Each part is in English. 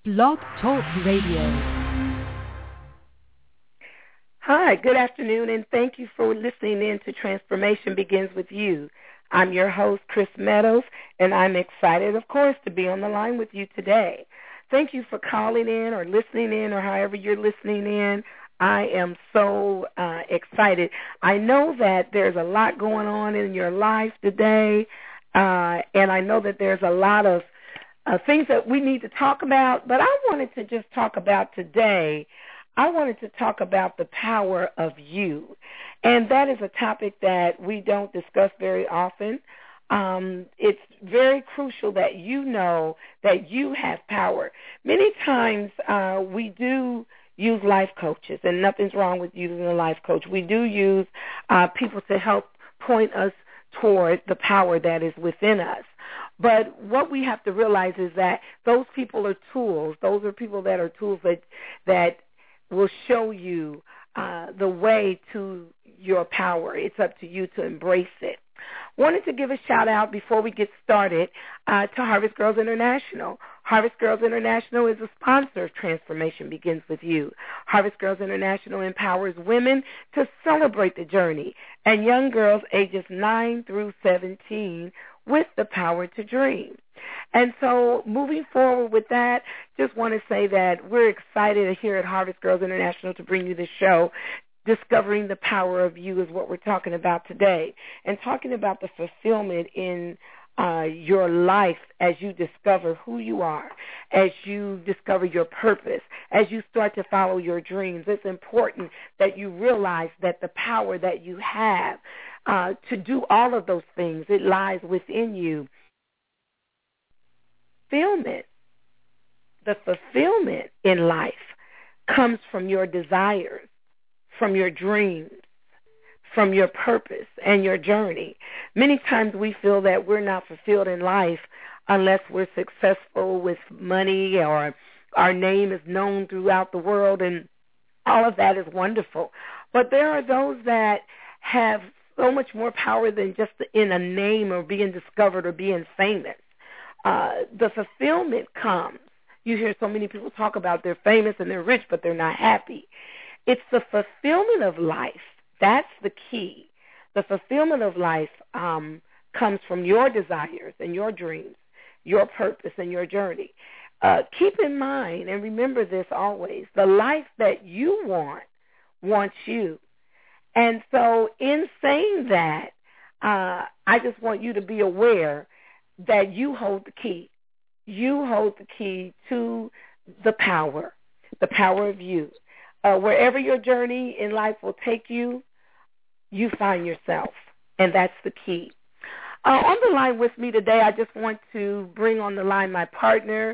Blog Talk Radio. Hi, good afternoon, and thank you for listening in to Transformation Begins With You. I'm your host, Chris Meadows, and I'm excited, of course, to be on the line with you today. Thank you for calling in or listening in or however you're listening in. I am so excited. I know that there's a lot going on in your life today, and I know that there's a lot of things that we need to talk about, but I wanted to just talk about today, I wanted to talk about the power of you. And that is a topic that we don't discuss very often. It's very crucial that you know that you have power. Many times we do use life coaches, and nothing's wrong with using a life coach. We do use people to help point us toward the power that is within us. But what we have to realize is that those people are tools. Those are people that are tools that will show you the way to your power. It's up to you to embrace it. Wanted to give a shout-out before we get started to Harvest Girls International. Harvest Girls International is a sponsor of Transformation Begins With You. Harvest Girls International empowers women to celebrate the journey and young girls ages 9 through 17 with the power to dream. And so moving forward with that, just want to say that we're excited here at Harvest Girls International to bring you this show. Discovering the power of you is what we're talking about today, and talking about the fulfillment in your life as you discover who you are, as you discover your purpose, as you start to follow your dreams. It's important that you realize that the power that you have to do all of those things, it lies within you. The fulfillment in life comes from your desires, from your dreams, from your purpose and your journey. Many times we feel that we're not fulfilled in life unless we're successful with money or our name is known throughout the world, and all of that is wonderful. But there are those that have so much more power than just in a name or being discovered or being famous. The fulfillment comes. You hear so many people talk about they're famous and they're rich, but they're not happy. It's the fulfillment of life. That's the key. The fulfillment of life comes from your desires and your dreams, your purpose and your journey. Keep in mind and remember this always. The life that you want wants you. And so in saying that, I just want you to be aware that you hold the key. You hold the key to the power of you. Wherever your journey in life will take you, you find yourself, and that's the key. On the line with me today, I just want to bring on the line my partner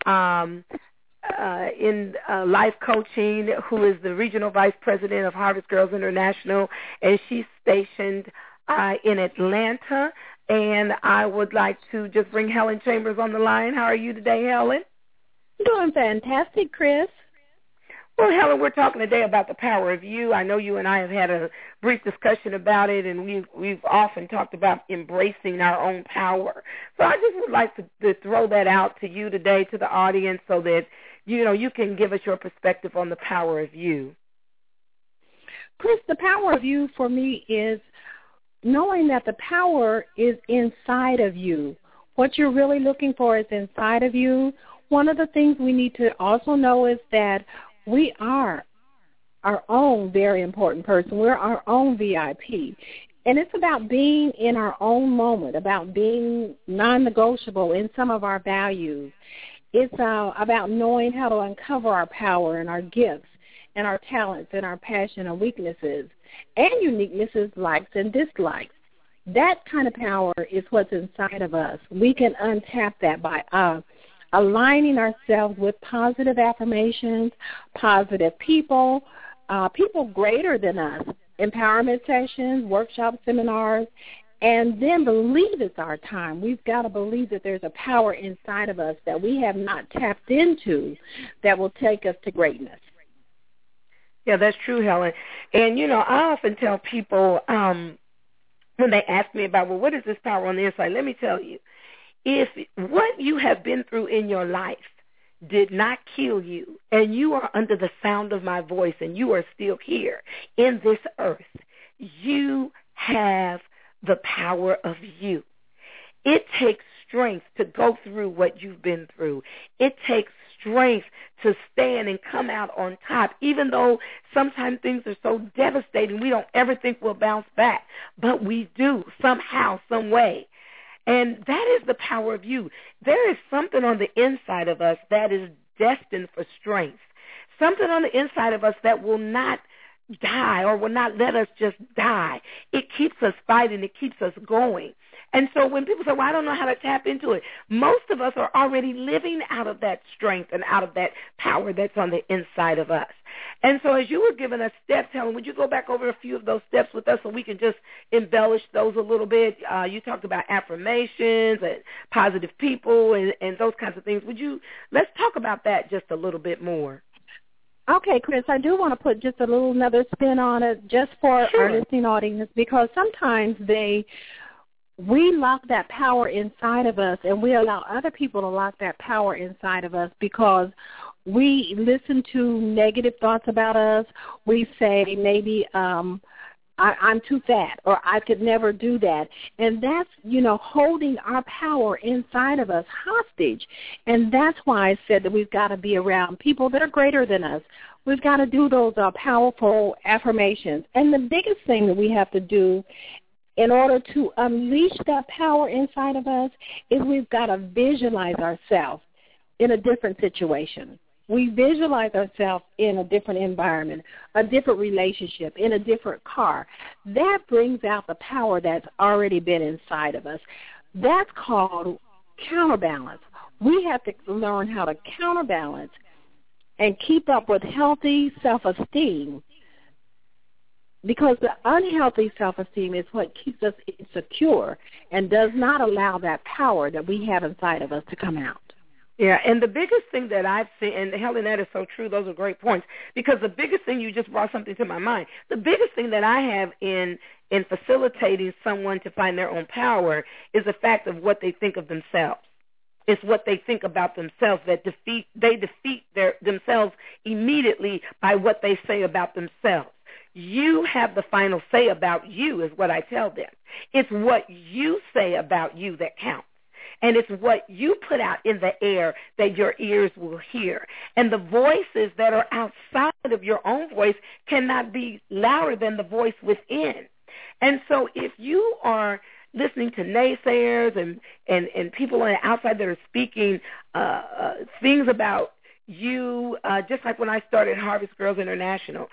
in life coaching, who is the Regional Vice President of Harvest Girls International, and she's stationed in Atlanta. And I would like to just bring Helen Chambers on the line. How are you today, Helen? Doing fantastic, Chris. Well, Helen, we're talking today about the power of you. I know you and I have had a brief discussion about it, and we've often talked about embracing our own power. So I just would like to throw that out to you today, to the audience, so that, you can give us your perspective on the power of you. Chris, the power of you for me is knowing that the power is inside of you. What you're really looking for is inside of you. One of the things we need to also know is that we are our own very important person. We're our own VIP. And it's about being in our own moment, about being non-negotiable in some of our values. It's about knowing how to uncover our power and our gifts and our talents and our passion and weaknesses and uniquenesses, likes and dislikes. That kind of power is what's inside of us. We can untap that by aligning ourselves with positive affirmations, positive people, people greater than us, empowerment sessions, workshops, seminars, and then believe it's our time. We've got to believe that there's a power inside of us that we have not tapped into that will take us to greatness. Yeah, that's true, Helen. And, I often tell people when they ask me about, well, what is this power on the inside? Let me tell you, if what you have been through in your life, did not kill you, and you are under the sound of my voice, and you are still here in this earth, you have the power of you. It takes strength to go through what you've been through. It takes strength to stand and come out on top, even though sometimes things are so devastating we don't ever think we'll bounce back. But we do, somehow, some way. And that is the power of you. There is something on the inside of us that is destined for strength, something on the inside of us that will not die or will not let us just die. It keeps us fighting. It keeps us going. And so when people say, well, I don't know how to tap into it, most of us are already living out of that strength and out of that power that's on the inside of us. And so as you were giving us steps, Helen, would you go back over a few of those steps with us so we can just embellish those a little bit? You talked about affirmations and positive people and those kinds of things. Let's talk about that just a little bit more. Okay, Chris, I do want to put just a little another spin on it just for our listening audience, because sometimes we lock that power inside of us, and we allow other people to lock that power inside of us because we listen to negative thoughts about us. We say maybe I'm too fat, or I could never do that. And that's, holding our power inside of us hostage. And that's why I said that we've got to be around people that are greater than us. We've got to do those powerful affirmations. And the biggest thing that we have to do in order to unleash that power inside of us is we've got to visualize ourselves in a different situation. We visualize ourselves in a different environment, a different relationship, in a different car. That brings out the power that's already been inside of us. That's called counterbalance. We have to learn how to counterbalance and keep up with healthy self-esteem, because the unhealthy self-esteem is what keeps us insecure and does not allow that power that we have inside of us to come out. Yeah, and the biggest thing that I've seen, and Helen, that is so true, those are great points, because the biggest thing, you just brought something to my mind, the biggest thing that I have in facilitating someone to find their own power is the fact of what they think of themselves. It's what they think about themselves that they defeat themselves immediately by what they say about themselves. You have the final say about you is what I tell them. It's what you say about you that counts. And it's what you put out in the air that your ears will hear. And the voices that are outside of your own voice cannot be louder than the voice within. And so if you are listening to naysayers and people on the outside that are speaking things about you, just like when I started Harvest Girls International,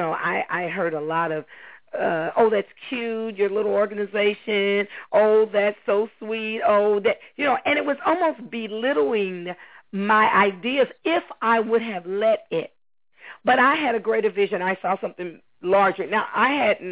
I heard a lot of, oh, that's cute, your little organization, oh, that's so sweet, oh, that, and it was almost belittling my ideas if I would have let it. But I had a greater vision. I saw something larger. Now, I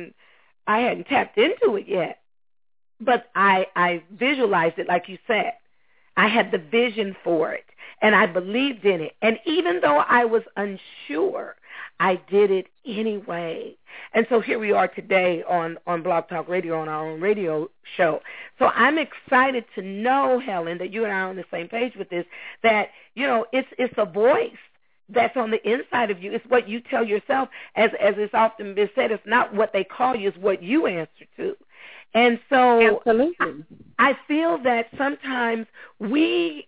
hadn't tapped into it yet, but I visualized it like you said. I had the vision for it, and I believed in it. And even though I was unsure, I did it anyway. And so here we are today on Blog Talk Radio, on our own radio show. So I'm excited to know, Helen, that you and I are on the same page with this, that, it's a voice that's on the inside of you. It's what you tell yourself. As it's often been said, it's not what they call you, it's what you answer to. And so absolutely. I feel that sometimes we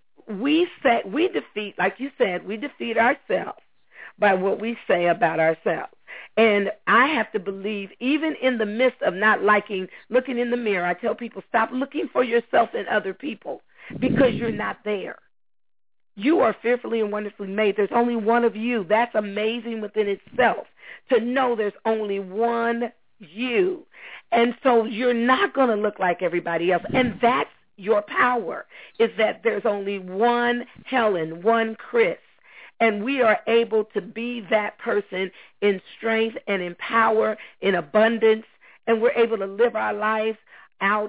defeat, like you said, we defeat ourselves by what we say about ourselves. And I have to believe, even in the midst of not liking looking in the mirror, I tell people, stop looking for yourself in other people because you're not there. You are fearfully and wonderfully made. There's only one of you. That's amazing within itself, to know there's only one you. And so you're not going to look like everybody else. And that's your power, is that there's only one Helen, one Chris. And we are able to be that person in strength and in power, in abundance, and we're able to live our lives out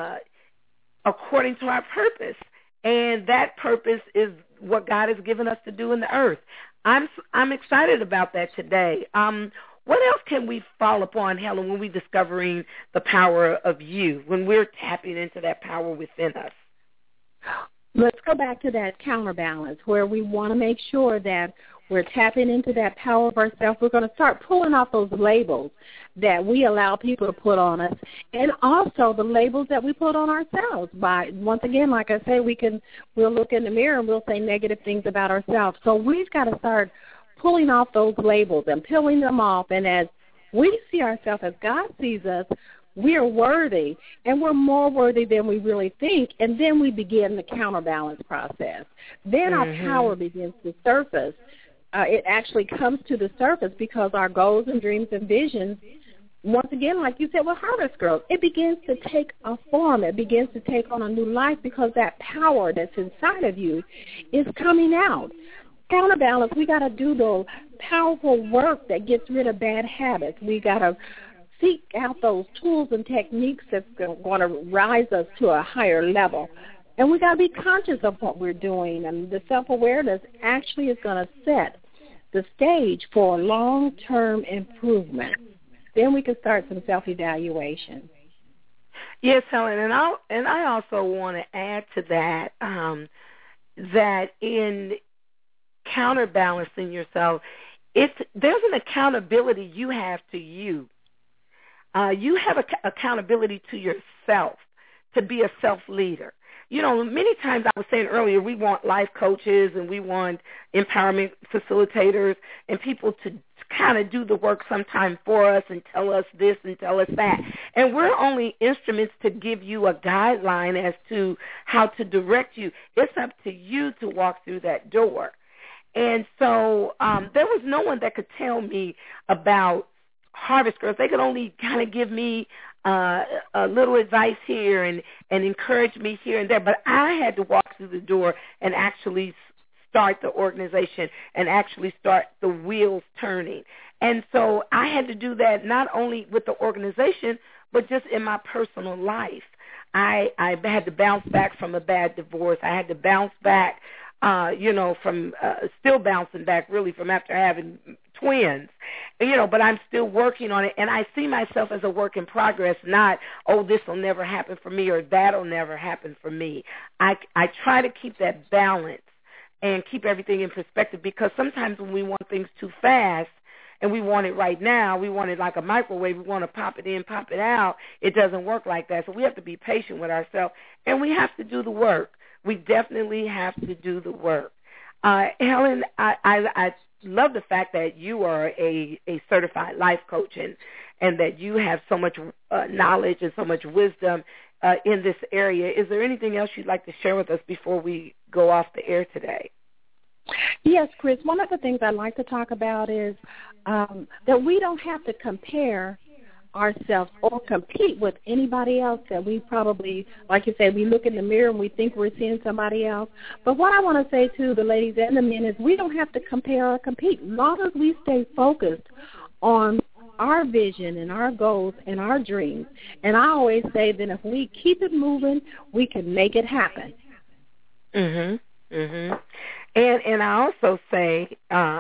according to our purpose. And that purpose is what God has given us to do in the earth. I'm excited about that today. What else can we fall upon, Helen, when we're discovering the power of you, when we're tapping into that power within us? Let's go back to that counterbalance where we want to make sure that we're tapping into that power of ourselves. We're going to start pulling off those labels that we allow people to put on us, and also the labels that we put on ourselves. By once again, like I say, we'll look in the mirror and we'll say negative things about ourselves. So we've got to start pulling off those labels and peeling them off. And as we see ourselves as God sees us, we are worthy, and we're more worthy than we really think, and then we begin the counterbalance process. Then our power begins to surface. It actually comes to the surface because our goals and dreams and visions, once again, like you said with Harvest Girls, it begins to take a form. It begins to take on a new life because that power that's inside of you is coming out. Counterbalance, we got to do the powerful work that gets rid of bad habits. We got to seek out those tools and techniques that's going to rise us to a higher level. And we got to be conscious of what we're doing. And the self-awareness actually is going to set the stage for long-term improvement. Then we can start some self-evaluation. Yes, Helen, and I also want to add to that that in counterbalancing yourself, there's an accountability you have to you. You have accountability to yourself to be a self-leader. You know, many times I was saying earlier, we want life coaches and we want empowerment facilitators and people to kind of do the work sometime for us and tell us this and tell us that. And we're only instruments to give you a guideline as to how to direct you. It's up to you to walk through that door. And so there was no one that could tell me about Harvest Girls. They could only kind of give me a little advice here and encourage me here and there. But I had to walk through the door and actually start the organization and actually start the wheels turning. And so I had to do that not only with the organization, but just in my personal life. I had to bounce back from a bad divorce. I had to bounce back from still bouncing back really from after having twins, but I'm still working on it. And I see myself as a work in progress, not, this will never happen for me or that'll never happen for me. I try to keep that balance and keep everything in perspective because sometimes when we want things too fast and we want it right now, we want it like a microwave, we want to pop it in, pop it out, it doesn't work like that. So we have to be patient with ourselves and we have to do the work. We definitely have to do the work. Helen, I love the fact that you are a certified life coach and that you have so much knowledge and so much wisdom in this area. Is there anything else you'd like to share with us before we go off the air today? Yes, Chris. One of the things I'd like to talk about is that we don't have to compare ourselves or compete with anybody else that we probably, like you said, we look in the mirror and we think we're seeing somebody else. But what I want to say to the ladies and the men is we don't have to compare or compete. As long as we stay focused on our vision and our goals and our dreams. And I always say that if we keep it moving, we can make it happen. And I also say,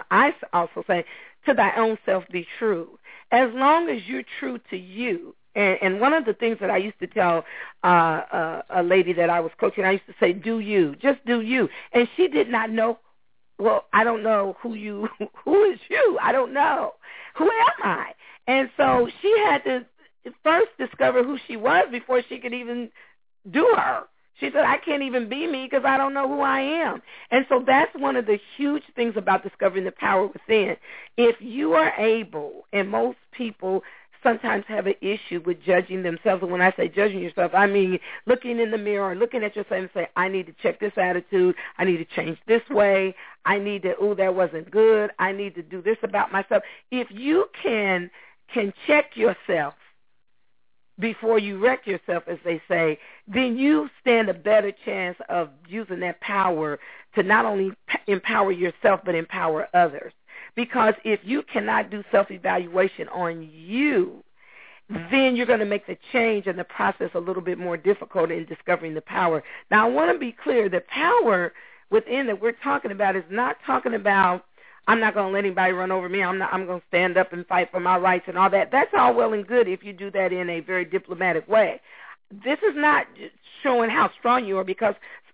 to thy own self be true. As long as you're true to you, and one of the things that I used to tell a lady that I was coaching, I used to say, do you, just do you. And she did not know, well, I don't know who is you? I don't know. Who am I? And so she had to first discover who she was before she could even do her. She said, I can't even be me because I don't know who I am. And so that's one of the huge things about discovering the power within. If you are able, and most people sometimes have an issue with judging themselves. And when I say judging yourself, I mean looking in the mirror, looking at yourself and say, I need to check this attitude. I need to change this way. I need to, that wasn't good. I need to do this about myself. If you can check yourself before you wreck yourself, as they say, then you stand a better chance of using that power to not only empower yourself but empower others. Because if you cannot do self-evaluation on you, then you're going to make the change and the process a little bit more difficult in discovering the power. Now, I want to be clear, the power within that we're talking about is not talking about I'm not going to let anybody run over me. I'm going to stand up and fight for my rights and all that. That's all well and good if you do that in a very diplomatic way. This is not showing how strong you are because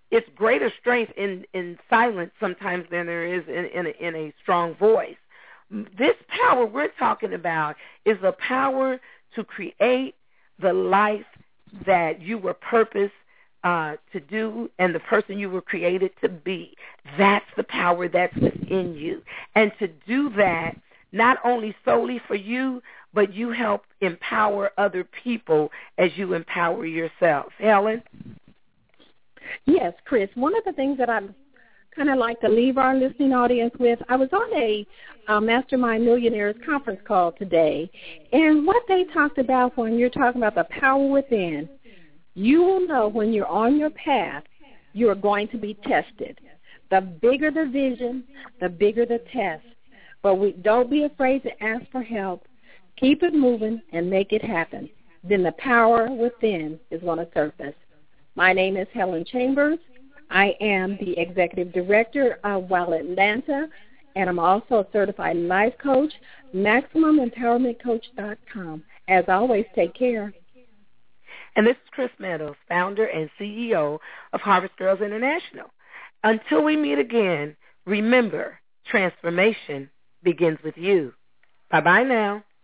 it's greater strength in silence sometimes than there is in a strong voice. This power we're talking about is the power to create the life that you were purposed to do and the person you were created to be. That's the power that's within you. And to do that, not only solely for you, but you help empower other people as you empower yourself. Helen? Yes, Chris. One of the things that I kind of like to leave our listening audience with, I was on a Mastermind Millionaires conference call today, and what they talked about when you're talking about the power within, you will know when you're on your path, you are going to be tested. The bigger the vision, the bigger the test. But don't be afraid to ask for help. Keep it moving and make it happen. Then the power within is going to surface. My name is Helen Chambers. I am the Executive Director of Wild Atlanta, and I'm also a certified life coach, MaximumEmpowermentCoach.com. As always, take care. And this is Chris Meadows, founder and CEO of Harvest Girls International. Until we meet again, remember, transformation begins with you. Bye-bye now.